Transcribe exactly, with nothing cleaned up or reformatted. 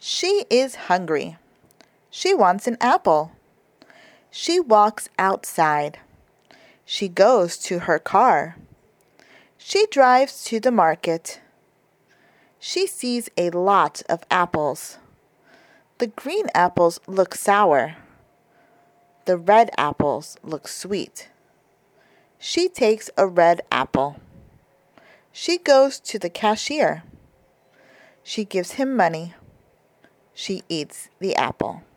She is hungry. She wants an apple. She walks outside. She goes to her car. She drives to the market. She sees a lot of apples. The green apples look sour. The red apples look sweet. She takes a red apple. She goes to the cashier. She gives him money. She eats the apple.